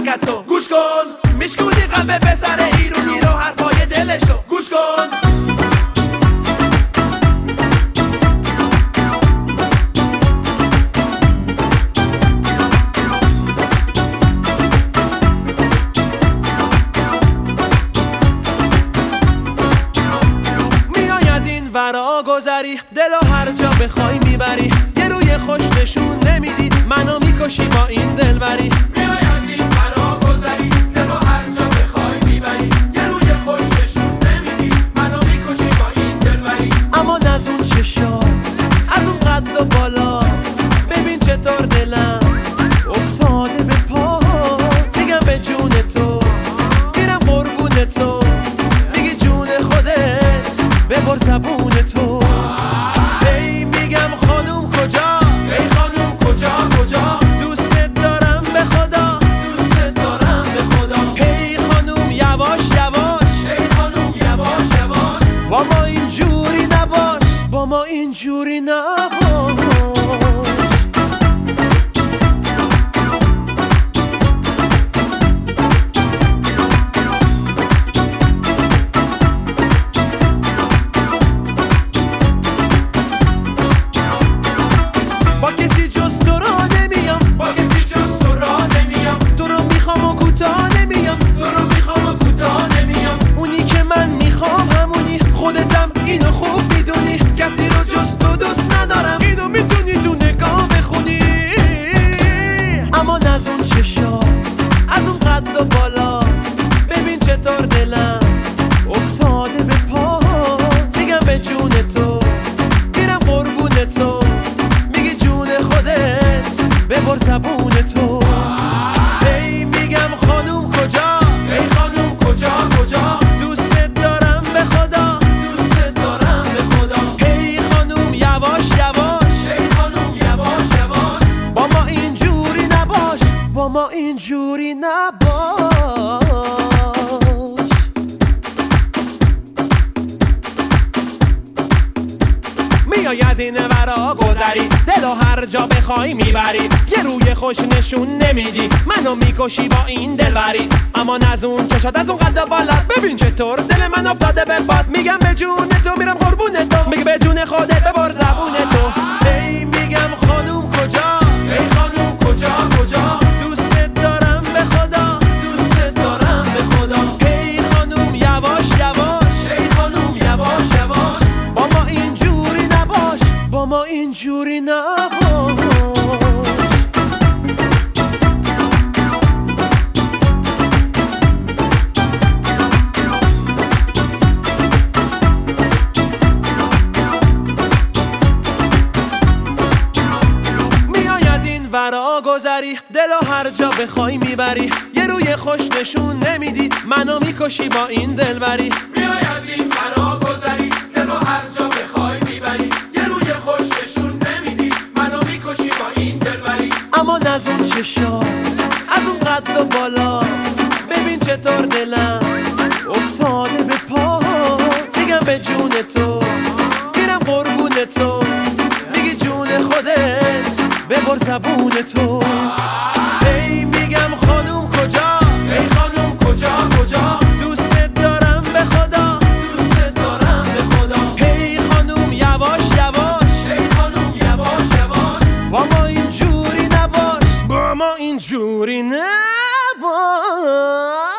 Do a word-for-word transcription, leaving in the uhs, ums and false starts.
حرکتو گوش کن، میشکونی قلب پسر ایرونی رو حرفای دلشو گوش کن. میای از این ورا گذری، دلو هر جا بخوای میبری، یه روی خوش نشون نمیدی، منو میکشی با این دلبری. میای از این ورا گذری، دلو هر جا بخوای میبری، یه روی خوش نشون نمیدی، منو میکشی با این دلبری. اما نزون چشا از اون قد و بالا، ببین چطور دلم افتاده به پا، میگم به جون تو میرم قربون تو، میگی جون خودت ببر زبون تو. هی میگم خانوم کجا، ای خانوم کجا کجا، دوست دارم به خدا، دوست دارم به خدا. هی خانوم یواش یواش، ای خانوم یواش یواش، با ما اینجوری نباش، با ما اینجوری نباش. با کسی جز تو را نمیام، با کسی جز تو را نمیام، تو رو میخوام و کوتاه نمیام، تو رو میخوام و کوتاه نمیام. اونی که من میخوام همونی، خودتم اینو خوب میدونی، کسی رو جز تو دوست ندارم، اینو میتونی تو نگاه بخونی. اما نزون چشا از اون قد و بالا، ببین چطور دلم افتاده به پا، میگم به جون تو میرم قربون تو، میگی جون خودت ببر زبون تو. هی میگم خانوم کجا، ای خانوم کجا کجا، دوست دارم به خدا، دوست دارم به خدا. هی خانوم یواش یواش، ای خانوم یواش یواش، با ما اینجوری نباش، با ما اینجوری نباش. میای از این ورا گذری، دلو هر جا بخوای میبری، یه روی خوش نشون نمیدی، منو میکشی با این دلبری. اما نزون چشات از اون قد بالا، ببین چطور دل من افتاده به باد، میگم به جون تو میرم قربون تو، میگه به جون خودت ببر زبون تو. هی میگم خانوم کجا، ای خانوم کجا کجا، دوست دارم به خدا، دوست دارم به خدا. هی خانوم یواش یواش، ای خانوم یواش یواش، با ما اینجوری نباش، با ما اینجوری نباش. میای از این ورا گذری، دلو هر جا بخوای میبری، یه روی خوش نشون نمیدی، منو میکشی با این دلبری. میای از این ورا گذری، دلو هر جا بخوای میبری، یه روی خوش نشون نمیدی، منو میکشی با این دلبری. اما نزون چشا از اون قد و بالا، ببین چطور دلم افتاده به پا، میگم به جون تو میرم قربون تو، میگی جون خودت ببر زبون تو. هی میگم خانوم کجا، ای خانوم کجا کجا، دوست دارم به خدا، دوست دارم به خدا. هی خانوم یواش یواش، ای خانوم یواش یواش، با ما اینجوری نباش، با ما اینجوری نباش.